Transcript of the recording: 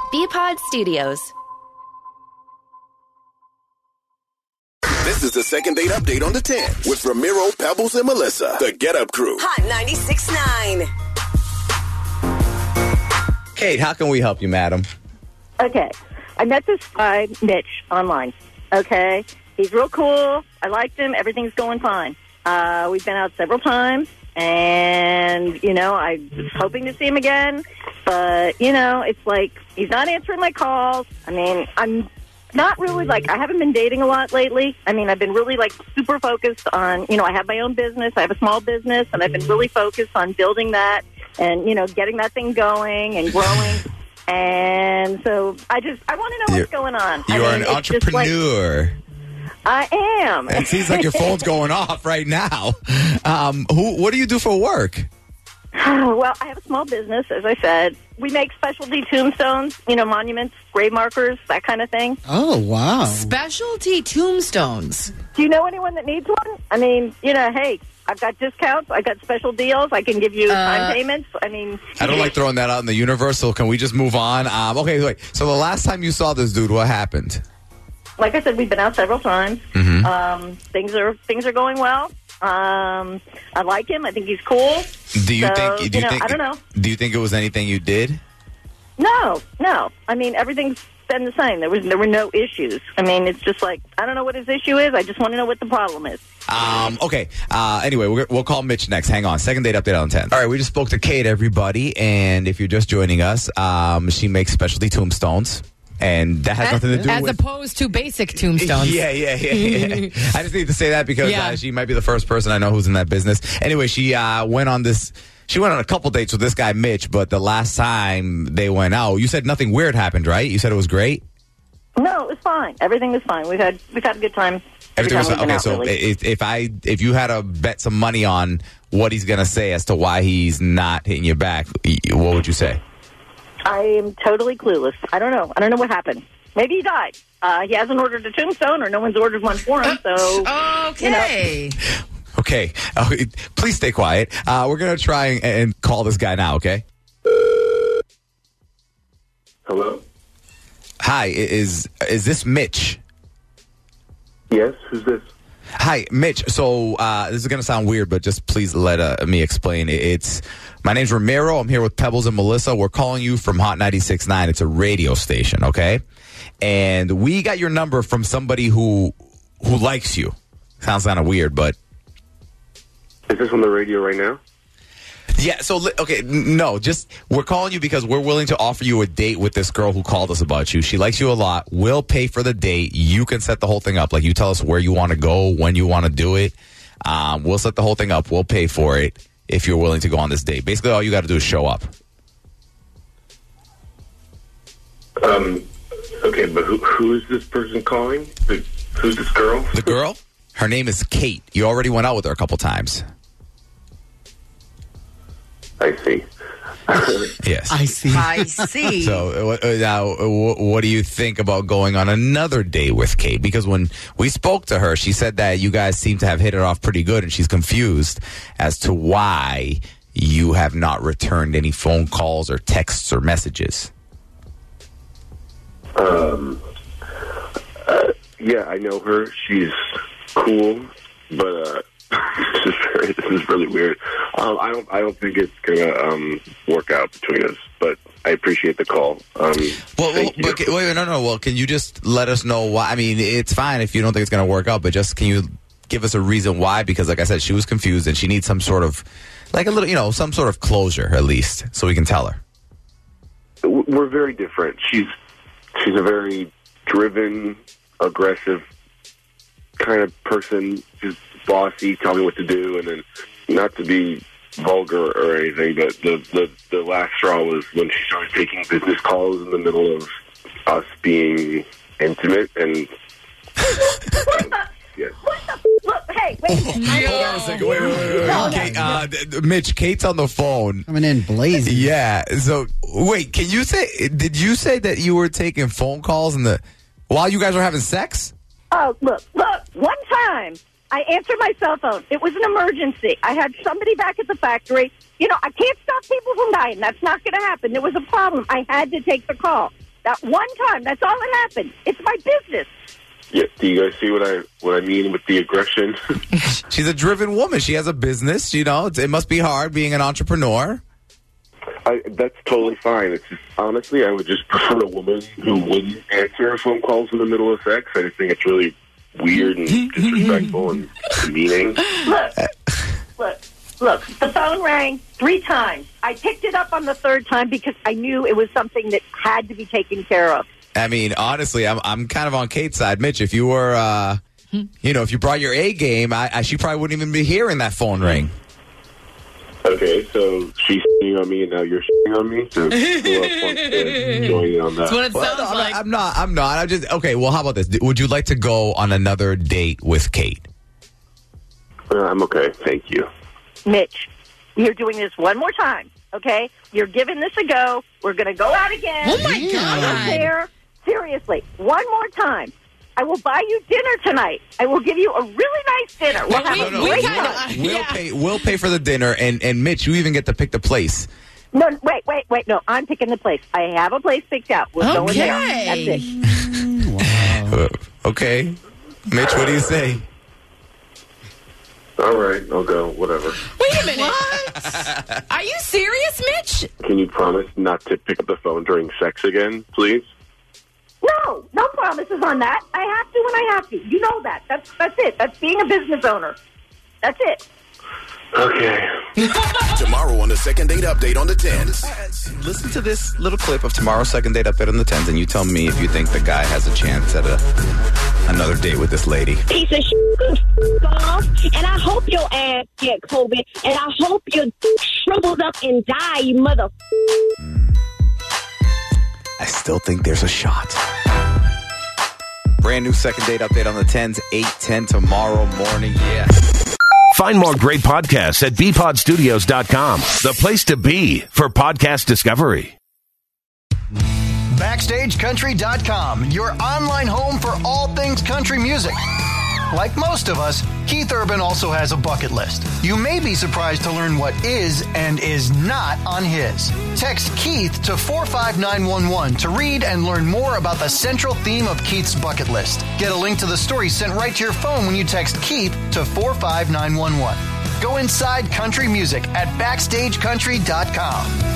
BPod Studios. This is the second date update on the 10 with Ramiro, Pebbles, and Melissa. The Get Up Crew. Hot 96.9. Kate, how can we help you, madam? Okay. I met this guy, Mitch, online. Okay. He's real cool. I liked him. Everything's going fine. We've been out several times. And, I was hoping to see him again. But, it's like he's not answering my calls. I mean, I'm not really, I haven't been dating a lot lately. I mean, I've been really, super focused on, I have my own business. I have a small business. And I've been really focused on building that and, getting that thing going and growing. And so I want to know what's going on. You are an entrepreneur. I am. It seems like your phone's going off right now. What do you do for work? Well, I have a small business, as I said. We make specialty tombstones, monuments, grave markers, that kind of thing. Oh, wow. Specialty tombstones. Do you know anyone that needs one? I mean, hey, I've got discounts. I've got special deals. I can give you time payments. I mean, I don't like throwing that out in the universe, so can we just move on? Okay, wait. So the last time you saw this dude, what happened? Like I said, we've been out several times. Mm-hmm. Things are going well. I like him. I think he's cool. Do you think? I don't know. Do you think it was anything you did? No. I mean, everything's been the same. There were no issues. I mean, it's just I don't know what his issue is. I just want to know what the problem is. Okay. Anyway, we'll call Mitch next. Hang on. Second date update on 10. All right, we just spoke to Kate, everybody, and if you're just joining us, she makes specialty tombstones. And that has nothing to do as with... opposed to basic tombstones. Yeah. I just need to say that because she might be the first person I know who's in that business. Anyway, she went on a couple dates with this guy, Mitch, but the last time they went out, you said nothing weird happened, right? You said it was great? No, it was fine. Everything was fine. We've had a good time. Everything was fine. Okay, so really. if you had to bet some money on what he's going to say as to why he's not hitting you back, what would you say? I am totally clueless. I don't know. I don't know what happened. Maybe he died. He hasn't ordered a tombstone, or no one's ordered one for him. So okay. Okay. Please stay quiet. We're going to try and call this guy now. Okay. Hello. Hi. Is this Mitch? Yes. Who's this? Hi, Mitch. So this is going to sound weird, but just please let me explain. My name's Ramiro. I'm here with Pebbles and Melissa. We're calling you from Hot 96.9. It's a radio station, okay? And we got your number from somebody who likes you. Sounds kind of weird, but... Is this on the radio right now? Yeah, so, okay, no, just, we're calling you because we're willing to offer you a date with this girl who called us about you. She likes you a lot. We'll pay for the date. You can set the whole thing up. You tell us where you want to go, when you want to do it. We'll set the whole thing up. We'll pay for it if you're willing to go on this date. Basically, all you got to do is show up. Okay, but who is this person calling? Who's this girl? The girl? Her name is Kate. You already went out with her a couple times. I see. Yes. I see. So now, what do you think about going on another date with Kate? Because when we spoke to her, she said that you guys seem to have hit it off pretty good, and she's confused as to why you have not returned any phone calls or texts or messages. Yeah, I know her. She's cool, but this is really weird. I don't think it's gonna work out between us, but I appreciate the call. Wait, no. Well, can you just let us know why? I mean, it's fine if you don't think it's gonna work out, but just can you give us a reason why? Because, like I said, she was confused and she needs some sort of, some sort of closure at least, so we can tell her. We're very different. She's a very driven, aggressive kind of person. She's bossy, tell me what to do, and then not to be vulgar or anything, but the last straw was when she started taking business calls in the middle of us being intimate, and yes. Look, hey, wait. Hold on a second. Wait. Kate, Mitch, Kate's on the phone. Coming in blazing. Yeah. So, wait, did you say that you were taking phone calls while you guys were having sex? Oh, look. One time, I answered my cell phone. It was an emergency. I had somebody back at the factory. I can't stop people from dying. That's not going to happen. There was a problem. I had to take the call. That one time. That's all that happened. It's my business. Yeah, do you guys see what I mean with the aggression? She's a driven woman. She has a business. You know, it must be hard being an entrepreneur. That's totally fine. It's just, honestly, I would just prefer a woman who wouldn't answer phone calls in the middle of sex. I just think it's really weird and disrespectful and demeaning. Look, the phone rang 3 times. I picked it up on the 3rd time because I knew it was something that had to be taken care of. I mean, honestly, I'm kind of on Kate's side. Mitch, if you were, if you brought your A game, she probably wouldn't even be hearing that phone ring. Okay, so she's shitting on me and now you're shitting on me? So who else wants to join in on that? That's what it Well, sounds no, like. I'm not. I'm just, okay, well, how about this? Would you like to go on another date with Kate? I'm okay, thank you. Mitch, you're doing this one more time, okay? You're giving this a go. We're going to go out again. Oh, my I don't God. care. Seriously, one more time. I will buy you dinner tonight. I will give you a really nice dinner. We'll have a we great kinda- time. We'll pay for the dinner, and Mitch, you even get to pick the place. No, wait. No, I'm picking the place. I have a place picked out. We're going there. That's it. Okay. Mitch, what do you say? All right, I'll go, whatever. Wait a minute. What? Are you serious, Mitch? Can you promise not to pick up the phone during sex again, please? No promises on that. I have to when I have to. You know that. That's it. That's being a business owner. That's it. Okay. Tomorrow on the Second Date Update on the 10s. Listen to this little clip of tomorrow's second date update on the 10s, and you tell me if you think the guy has a chance at another date with this lady. Piece of shit off, and I hope your ass get COVID, and I hope you shrivels up and die, you mother. I still think there's a shot. Brand new second date update on the 10s, 8:10 tomorrow morning. Yes. Find more great podcasts at bpodstudios.com, the place to be for podcast discovery. BackstageCountry.com, your online home for all things country music. Like most of us, Keith Urban also has a bucket list. You may be surprised to learn what is and is not on his. Text Keith to 45911 to read and learn more about the central theme of Keith's bucket list. Get a link to the story sent right to your phone when you text Keith to 45911. Go inside country music at BackstageCountry.com.